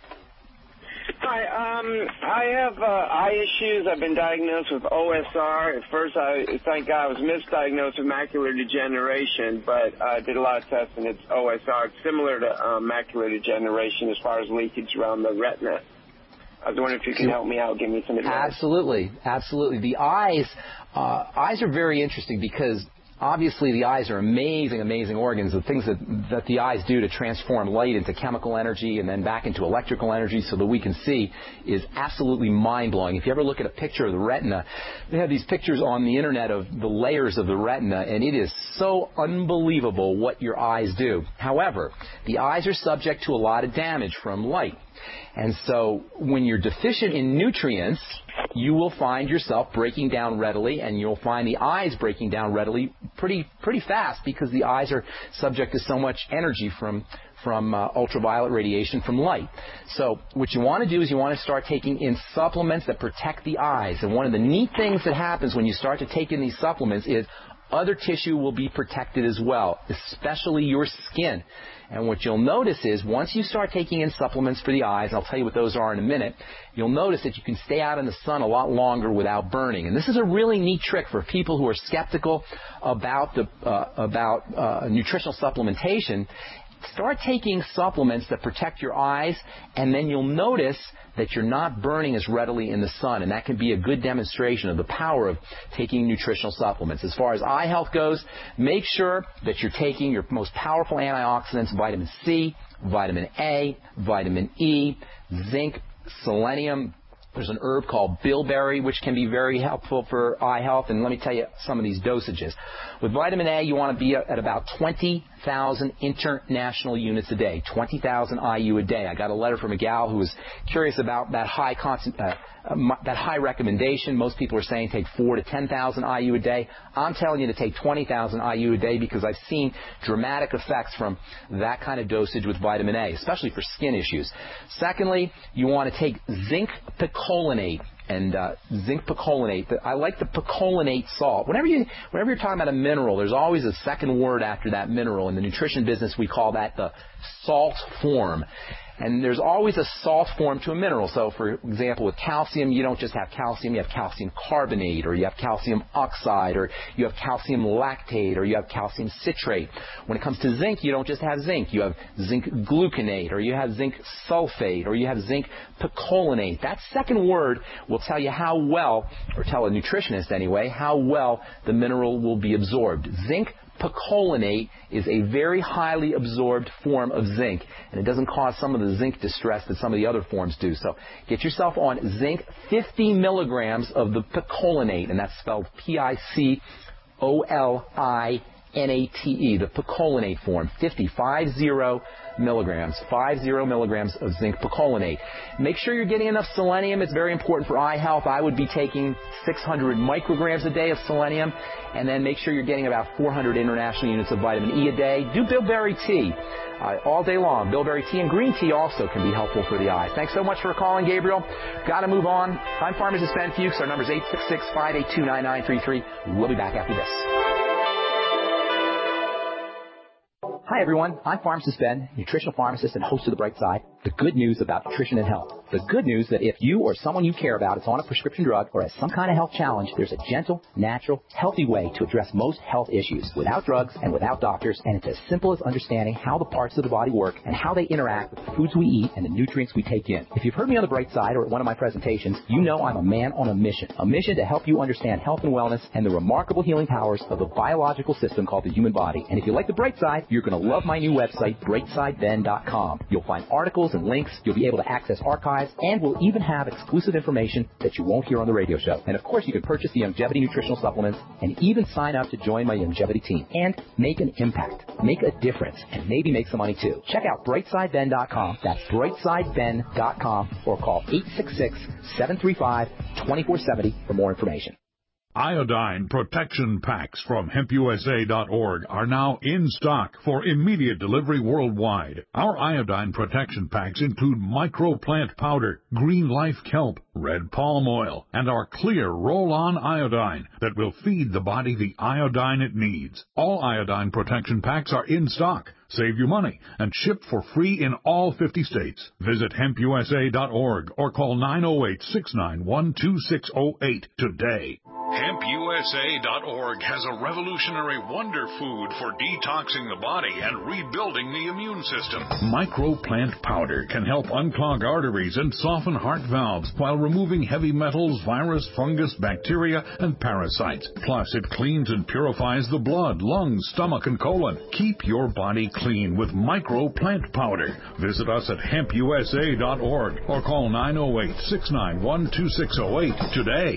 Hi, um, I have uh, eye issues. I've been diagnosed with O S R. At first, I thank God I was misdiagnosed with macular degeneration, but I did a lot of tests, and it's O S R. It's similar to um, macular degeneration as far as leakage around the retina. I was wondering if you can help me out, give me some advice. Absolutely, absolutely. The eyes, uh, eyes are very interesting because obviously the eyes are amazing, amazing organs. The things that, that the eyes do to transform light into chemical energy and then back into electrical energy so that we can see is absolutely mind-blowing. If you ever look at a picture of the retina, they have these pictures on the internet of the layers of the retina, and it is so unbelievable what your eyes do. However, the eyes are subject to a lot of damage from light. And so when you're deficient in nutrients, you will find yourself breaking down readily, and you'll find the eyes breaking down readily pretty pretty fast because the eyes are subject to so much energy from from uh, ultraviolet radiation from light. So what you want to do is you want to start taking in supplements that protect the eyes. And one of the neat things that happens when you start to take in these supplements is other tissue will be protected as well, especially your skin. And what you'll notice is once you start taking in supplements for the eyes, and I'll tell you what those are in a minute, you'll notice that you can stay out in the sun a lot longer without burning. And this is a really neat trick for people who are skeptical about the uh, about uh, nutritional supplementation. Start taking supplements that protect your eyes, and then you'll notice that you're not burning as readily in the sun, and that can be a good demonstration of the power of taking nutritional supplements. As far as eye health goes, make sure that you're taking your most powerful antioxidants, vitamin C, vitamin A, vitamin E, zinc, selenium. There's an herb called bilberry, which can be very helpful for eye health, and let me tell you some of these dosages. With vitamin A, you want to be at about twenty thousand international units a day, twenty thousand I U a day. I got a letter from a gal who was curious about that high constant, uh, that high recommendation. Most people are saying take four to ten thousand I U a day. I'm telling you to take twenty thousand I U a day because I've seen dramatic effects from that kind of dosage with vitamin A, especially for skin issues. Secondly, you want to take zinc picolinate. And uh, zinc picolinate. I like the picolinate salt. Whenever you, whenever you're talking about a mineral, there's always a second word after that mineral. In the nutrition business, we call that the salt form. And there's always a salt form to a mineral. So, for example, with calcium, you don't just have calcium, you have calcium carbonate, or you have calcium oxide, or you have calcium lactate, or you have calcium citrate. When it comes to zinc, you don't just have zinc. You have zinc gluconate, or you have zinc sulfate, or you have zinc picolinate. That second word will tell you how well, or tell a nutritionist anyway, how well the mineral will be absorbed. Zinc picolinate is a very highly absorbed form of zinc, and it doesn't cause some of the zinc distress that some of the other forms do. So get yourself on zinc, fifty milligrams of the picolinate, and that's spelled P I C O L I N A T E, the picolinate form, fifty, five zero milligrams, five zero milligrams of zinc picolinate. Make sure you're getting enough selenium. It's very important for eye health. I would be taking six hundred micrograms a day of selenium, and then make sure you're getting about four hundred international units of vitamin E a day. Do bilberry tea uh, all day long. Bilberry tea and green tea also can be helpful for the eyes. Thanks so much for calling, Gabriel. Got to move on. I'm Pharmacist Ben Fuchs. Our number is eight six six, five eight two, nine nine three three. We'll be back after this. Hi, everyone. I'm Pharmacist Ben, nutritional pharmacist and host of The Bright Side. The good news about nutrition and health. The good news that if you or someone you care about is on a prescription drug or has some kind of health challenge, there's a gentle, natural, healthy way to address most health issues without drugs and without doctors, and it's as simple as understanding how the parts of the body work and how they interact with the foods we eat and the nutrients we take in. If you've heard me on The Bright Side or at one of my presentations, you know I'm a man on a mission. A mission to help you understand health and wellness and the remarkable healing powers of the biological system called the human body. And if you like The Bright Side, you're going to love my new website, bright side ben dot com. You'll find articles and links. You'll be able to access archives, and we'll even have exclusive information that you won't hear on the radio show. And of course, you can purchase the Youngevity nutritional supplements and even sign up to join my Youngevity team and make an impact, make a difference, and maybe make some money too. Check out bright side ben dot com. That's bright side ben dot com, or call eight six six, seven three five, two four seven zero for more information. Iodine protection packs from hemp U S A dot org are now in stock for immediate delivery worldwide. Our iodine protection packs include microplant powder, green life kelp, red palm oil, and our clear roll-on iodine that will feed the body the iodine it needs. All iodine protection packs are in stock. Save you money and ship for free in all fifty states. Visit hemp U S A dot org or call nine oh eight, six nine one, two six oh eight today. hemp U S A dot org has a revolutionary wonder food for detoxing the body and rebuilding the immune system. Microplant powder can help unclog arteries and soften heart valves while removing heavy metals, virus, fungus, bacteria, and parasites. Plus, it cleans and purifies the blood, lungs, stomach, and colon. Keep your body clean with Microplant powder. Visit us at hemp U S A dot org or call nine oh eight, six nine one, two six oh eight today.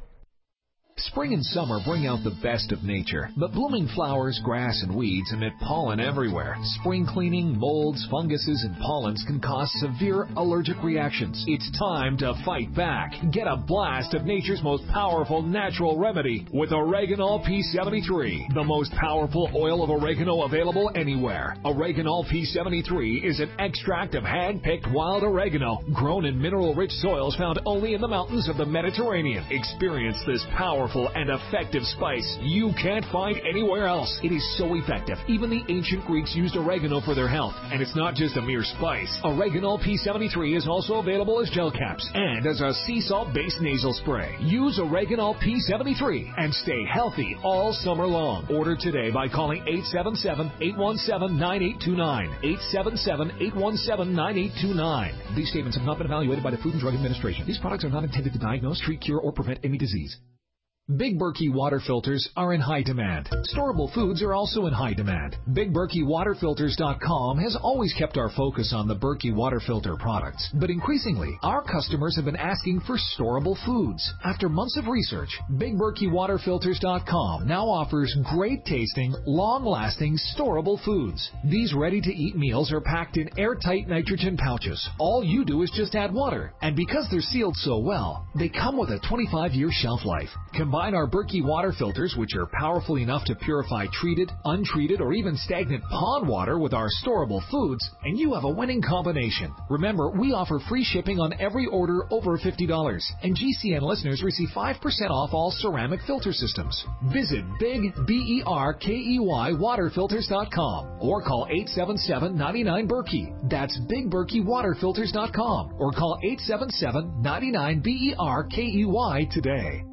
Spring and summer bring out the best of nature, but blooming flowers, grass, and weeds emit pollen everywhere. Spring cleaning, molds, funguses, and pollens can cause severe allergic reactions. It's time to fight back. Get a blast of nature's most powerful natural remedy with Oreganol P seventy-three, the most powerful oil of oregano available anywhere. Oreganol P seventy-three is an extract of hand-picked wild oregano grown in mineral-rich soils found only in the mountains of the Mediterranean. Experience this powerful and effective spice you can't find anywhere else. It is so effective, even the ancient Greeks used oregano for their health. And it's not just a mere spice. Oreganol P seventy-three is also available as gel caps and as a sea salt-based nasal spray. Use Oreganol P seventy-three and stay healthy all summer long. Order today by calling eight seven seven, eight one seven, nine eight two nine. eight seven seven, eight one seven, nine eight two nine. These statements have not been evaluated by the Food and Drug Administration. These products are not intended to diagnose, treat, cure, or prevent any disease. Big Berkey water filters are in high demand. Storable foods are also in high demand. Big Berkey Water Filters dot com has always kept our focus on the Berkey water filter products. But increasingly, our customers have been asking for storable foods. After months of research, Big Berkey Water Filters dot com now offers great-tasting, long-lasting, storable foods. These ready-to-eat meals are packed in airtight nitrogen pouches. All you do is just add water. And because they're sealed so well, they come with a twenty-five year shelf life. Combine our Berkey water filters, which are powerful enough to purify treated, untreated, or even stagnant pond water with our storable foods, and you have a winning combination. Remember, we offer free shipping on every order over fifty dollars, and G C N listeners receive five percent off all ceramic filter systems. Visit Big B E R K E Y Water Filters dot com or call eight seven seven, nine nine, Berkey. That's Big Berkey Water Filters dot com or call eight seven seven, nine nine, B E R K E Y today.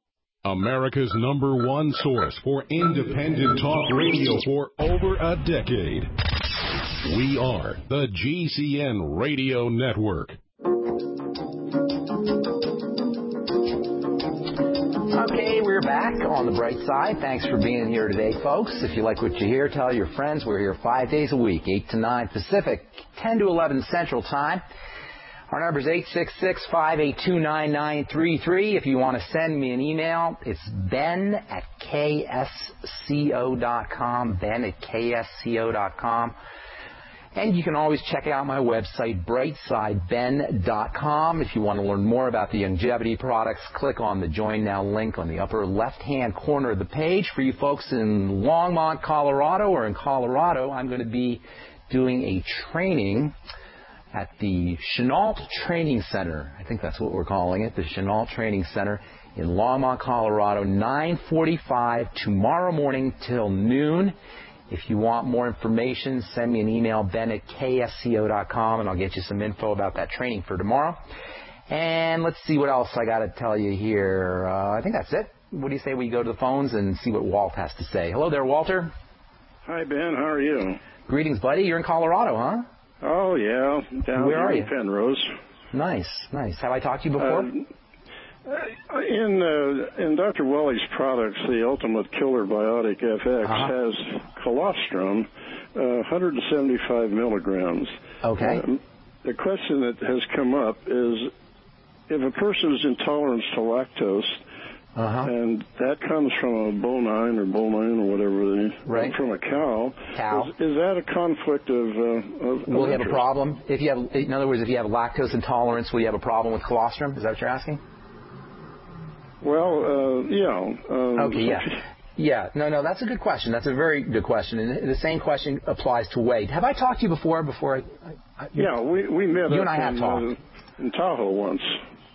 America's number one source for independent talk radio for over a decade. We are the G C N Radio Network. Okay, we're back on the bright side. Thanks for being here today, folks. If you like what you hear, tell your friends. We're here five days a week, eight to nine Pacific, ten to eleven Central Time. Our number is eight six six, five eight two, nine nine three three. If you want to send me an email, it's ben at K S C O dot com, ben at K S C O dot com. And you can always check out my website, brightside ben dot com. If you want to learn more about the longevity products, click on the Join Now link on the upper left-hand corner of the page. For you folks in Longmont, Colorado, or in Colorado, I'm going to be doing a training at the Chenault Training Center. I think that's what we're calling it, the Chenault Training Center in Longmont, Colorado, nine forty-five tomorrow morning till noon. If you want more information, send me an email, ben at K S C O dot com, and I'll get you some info about that training for tomorrow. And let's see what else I got to tell you here. Uh, I think that's it. What do you say we go to the phones and see what Walt has to say? Hello there, Walter. Hi, Ben. How are you? Greetings, buddy. You're in Colorado, huh? Oh, yeah. Down Where here are you? in Penrose. Nice, nice. Have I talked to you before? Uh, in uh, in Doctor Welly's products, the Ultimate Killer Biotic F X uh-huh. has colostrum, uh, one hundred seventy-five milligrams. Okay. Um, the question that has come up is if a person is intolerant to lactose, Uh-huh. and that comes from a bovine or bovine or whatever it is, right. from a cow. Cow. Is, is that a conflict of, uh, of Will of you have a interest? problem? If you have, in other words, if you have lactose intolerance, will you have a problem with colostrum? Is that what you're asking? Well, uh, yeah. Um, okay, yeah. Yeah, no, no, that's a good question. That's a very good question. And the same question applies to weight. Have I talked to you before? Before I, I, yeah, we, we met you up and I have in, talked. Uh, in Tahoe once.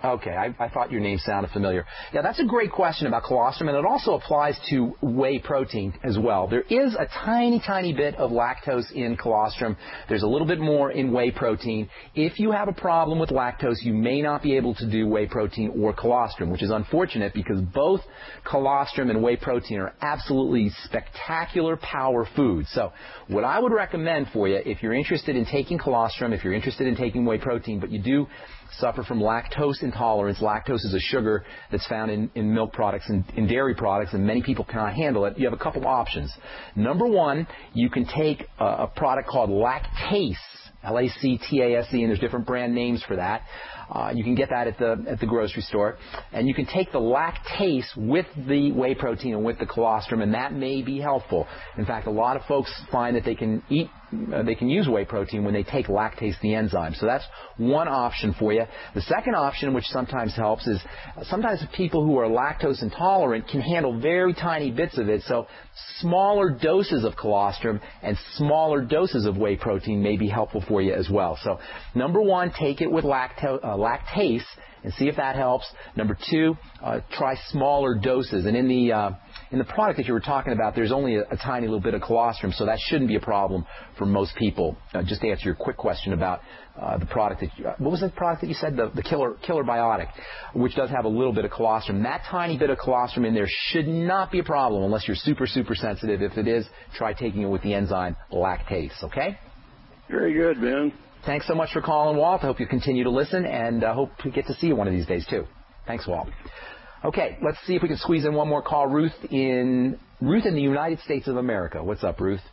Okay, I, I thought your name sounded familiar. Yeah, that's a great question about colostrum, and it also applies to whey protein as well. There is a tiny, tiny bit of lactose in colostrum. There's a little bit more in whey protein. If you have a problem with lactose, you may not be able to do whey protein or colostrum, which is unfortunate because both colostrum and whey protein are absolutely spectacular power foods. So what I would recommend for you, if you're interested in taking colostrum, if you're interested in taking whey protein, but you do suffer from lactose intolerance. Lactose is a sugar that's found in, in milk products and in dairy products, and many people cannot handle it. You have a couple options. Number one, you can take a, a product called Lactase, L A C T A S E, and there's different brand names for that. Uh, you can get that at the at the grocery store, and you can take the Lactase with the whey protein and with the colostrum, and that may be helpful. In fact, a lot of folks find that they can eat, uh, they can use whey protein when they take Lactase, the enzyme. So that's one option for you. The second option, which sometimes helps, is sometimes people who are lactose intolerant can handle very tiny bits of it. So smaller doses of colostrum and smaller doses of whey protein may be helpful for you as well. So number one, take it with lacto, uh, lactase and see if that helps. Number two, uh, try smaller doses. And in the uh, in the product that you were talking about, there's only a, a tiny little bit of colostrum, so that shouldn't be a problem for most people. Uh, just to answer your quick question about uh, the product that you, uh, what was the product that you said, the, the Killer Killer Biotic, which does have a little bit of colostrum. That tiny bit of colostrum in there should not be a problem unless you're super, super sensitive. If it is, try taking it with the enzyme lactase, okay? Very good, Ben. Thanks so much for calling, Walt. I hope you continue to listen, and I hope we get to see you one of these days, too. Thanks, Walt. Okay, let's see if we can squeeze in one more call. Ruth in Ruth in the United States of America. What's up, Ruth?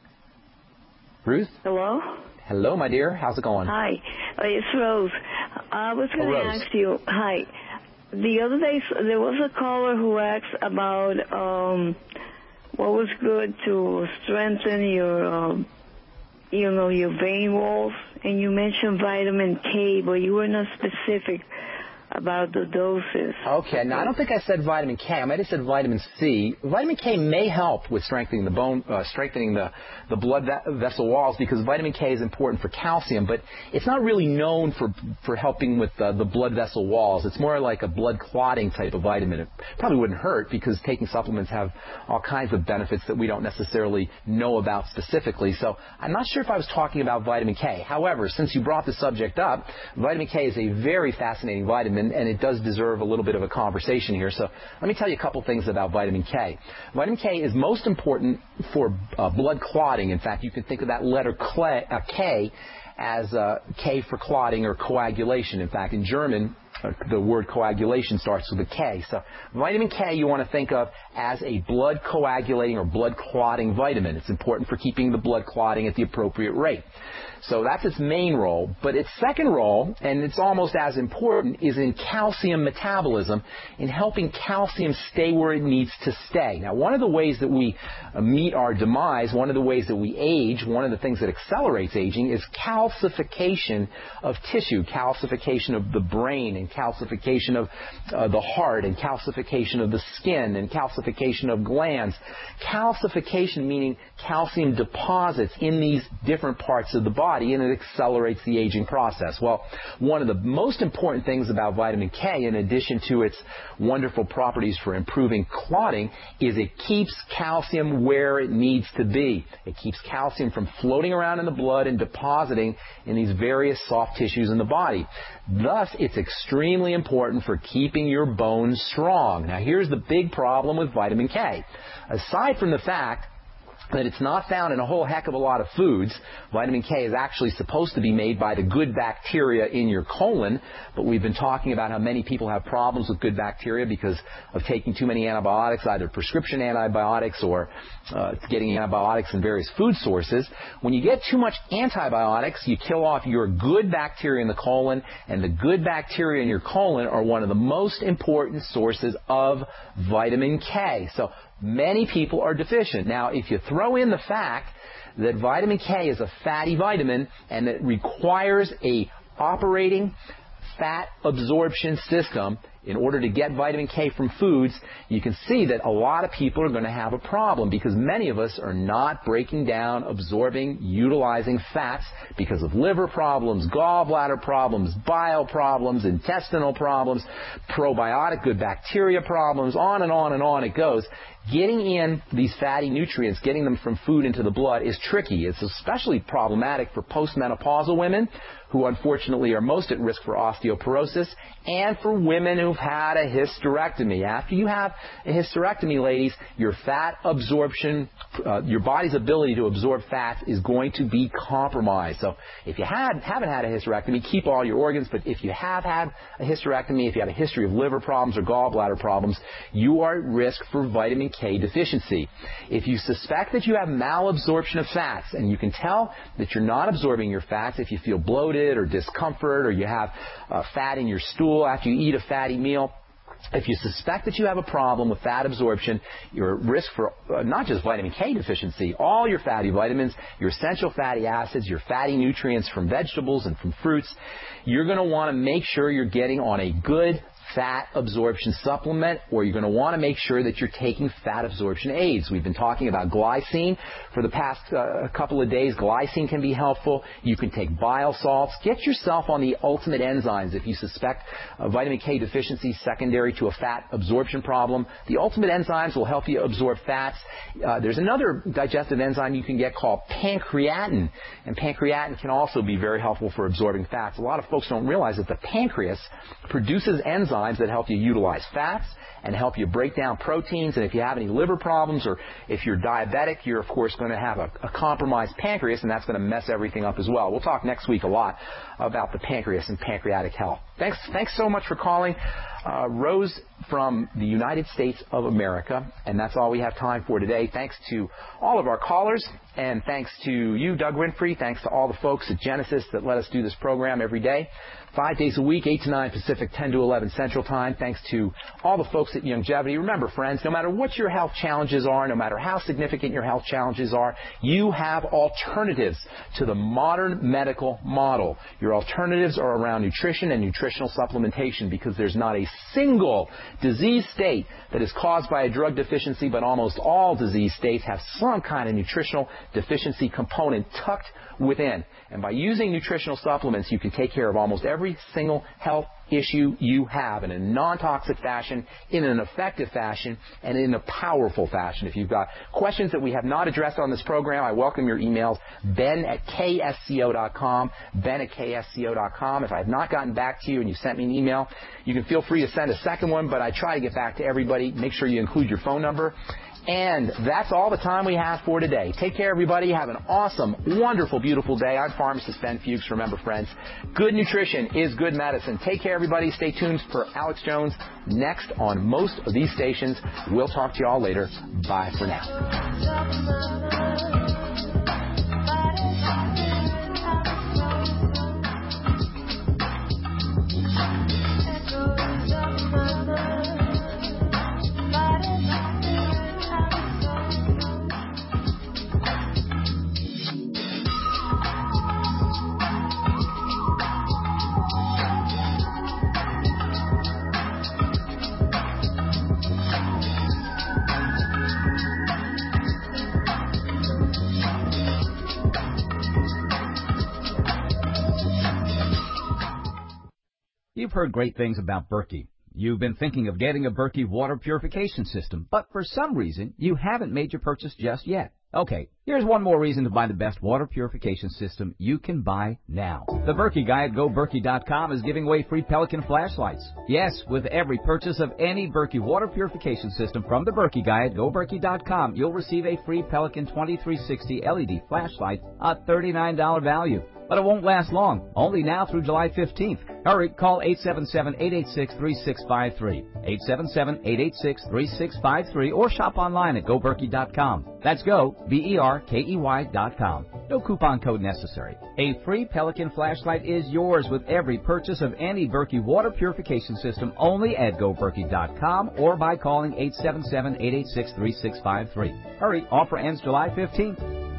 Ruth? Hello? Hello, my dear. How's it going? Hi. Uh, it's Rose. I was going to oh, ask you, hi. The other day, there was a caller who asked about um, what was good to strengthen your... Um, you know, your vein walls, and you mentioned vitamin K, but you were not specific about the doses. Okay, now I don't think I said vitamin K. I might have said vitamin C. Vitamin K may help with strengthening the bone, uh, strengthening the, the blood vessel walls, because vitamin K is important for calcium, but it's not really known for for helping with uh, the blood vessel walls. It's more like a blood clotting type of vitamin. It probably wouldn't hurt because taking supplements have all kinds of benefits that we don't necessarily know about specifically. So I'm not sure if I was talking about vitamin K. However, since you brought the subject up, vitamin K is a very fascinating vitamin, and it does deserve a little bit of a conversation here. So let me tell you a couple things about vitamin K. Vitamin K is most important for uh, blood clotting. In fact, you can think of that letter uh, K as uh, K for clotting or coagulation. In fact, in German, uh, the word coagulation starts with a K. So vitamin K you want to think of as a blood coagulating or blood clotting vitamin. It's important for keeping the blood clotting at the appropriate rate. So that's its main role. But its second role, and it's almost as important, is in calcium metabolism, in helping calcium stay where it needs to stay. Now, one of the ways that we uh, meet our demise, one of the ways that we age, one of the things that accelerates aging is calcification of tissue, calcification of the brain, and calcification of uh, the heart, and calcification of the skin, and calcification of glands. Calcification meaning calcium deposits in these different parts of the body, and it accelerates the aging process. Well, one of the most important things about vitamin K, in addition to its wonderful properties for improving clotting, is it keeps calcium where it needs to be. It keeps calcium from floating around in the blood and depositing in these various soft tissues in the body. Thus, it's extremely important for keeping your bones strong. Now, here's the big problem with vitamin K. Aside from the fact that it's not found in a whole heck of a lot of foods. Vitamin K is actually supposed to be made by the good bacteria in your colon, but we've been talking about how many people have problems with good bacteria because of taking too many antibiotics, either prescription antibiotics or uh, getting antibiotics in various food sources. When you get too much antibiotics, you kill off your good bacteria in the colon, and the good bacteria in your colon are one of the most important sources of vitamin K. So many people are deficient. Now, if you throw in the fact that vitamin K is a fatty vitamin and that requires a operating fat absorption system in order to get vitamin K from foods, you can see that a lot of people are going to have a problem because many of us are not breaking down, absorbing, utilizing fats because of liver problems, gallbladder problems, bile problems, intestinal problems, probiotic good bacteria problems, on and on and on it goes. Getting in these fatty nutrients, getting them from food into the blood is tricky. It's especially problematic for postmenopausal women who unfortunately are most at risk for osteoporosis, and for women who've had a hysterectomy. After you have a hysterectomy, ladies, your fat absorption, uh, your body's ability to absorb fats is going to be compromised. So if you had, haven't had a hysterectomy, keep all your organs, but if you have had a hysterectomy, if you have a history of liver problems or gallbladder problems, you are at risk for vitamin K deficiency. If you suspect that you have malabsorption of fats, and you can tell that you're not absorbing your fats if you feel bloated or discomfort, or you have uh, fat in your stool after you eat a fatty meal. If you suspect that you have a problem with fat absorption, you're at risk for uh, not just vitamin K deficiency, all your fatty vitamins, your essential fatty acids, your fatty nutrients from vegetables and from fruits. You're going to want to make sure you're getting on a good fat absorption supplement, or you're going to want to make sure that you're taking fat absorption aids. We've been talking about glycine for the past uh, couple of days. Glycine can be helpful. You can take bile salts. Get yourself on the ultimate enzymes if you suspect uh, vitamin K deficiency secondary to a fat absorption problem. The ultimate enzymes will help you absorb fats. Uh, there's another digestive enzyme you can get called pancreatin, and pancreatin can also be very helpful for absorbing fats. A lot of folks don't realize that the pancreas produces enzymes that help you utilize fats and help you break down proteins. And if you have any liver problems, or if you're diabetic, you're of course going to have a, a compromised pancreas, and that's going to mess everything up as well. We'll talk next week a lot about the pancreas and pancreatic health. Thanks, thanks so much for calling. Uh, Rose from the United States of America, and that's all we have time for today. Thanks to all of our callers, and thanks to you, Doug Winfrey. Thanks to all the folks at Genesis that let us do this program every day, five days a week, eight to nine Pacific, ten to eleven Central Time. Thanks to all the folks at Youngevity. Remember, friends, no matter what your health challenges are, no matter how significant your health challenges are, you have alternatives to the modern medical model. Your alternatives are around nutrition and nutritional supplementation, because there's not a single disease state that is caused by a drug deficiency, but almost all disease states have some kind of nutritional deficiency component tucked within. And by using nutritional supplements, you can take care of almost every single health issue you have in a non-toxic fashion, in an effective fashion, and in a powerful fashion. If you've got questions that we have not addressed on this program, I welcome your emails. Ben at K S C O dot com. Ben at K S C O dot com. If I have not gotten back to you and you sent me an email, you can feel free to send a second one, but I try to get back to everybody. Make sure you include your phone number. And that's all the time we have for today. Take care, everybody. Have an awesome, wonderful, beautiful day. I'm pharmacist Ben Fuchs. Remember, friends, good nutrition is good medicine. Take care, everybody. Stay tuned for Alex Jones next on most of these stations. We'll talk to you all later. Bye for now. You've heard great things about Berkey. You've been thinking of getting a Berkey water purification system, but for some reason, you haven't made your purchase just yet. Okay, here's one more reason to buy the best water purification system you can buy now. The Berkey guy at Go Berkey dot com is giving away free Pelican flashlights. Yes, with every purchase of any Berkey water purification system from the Berkey guy at Go Berkey dot com, you'll receive a free Pelican twenty-three sixty L E D flashlight, a thirty-nine dollars value. But it won't last long, only now through July fifteenth. Hurry, call eight seven seven, eight eight six, three six five three, eight seven seven, eight eight six, three six five three, or shop online at Go Berkey dot com. That's Go, B E R K E Y dot com. No coupon code necessary. A free Pelican flashlight is yours with every purchase of any Berkey water purification system only at Go Berkey dot com or by calling eight seven seven, eight eight six, three six five three. Hurry, offer ends July fifteenth.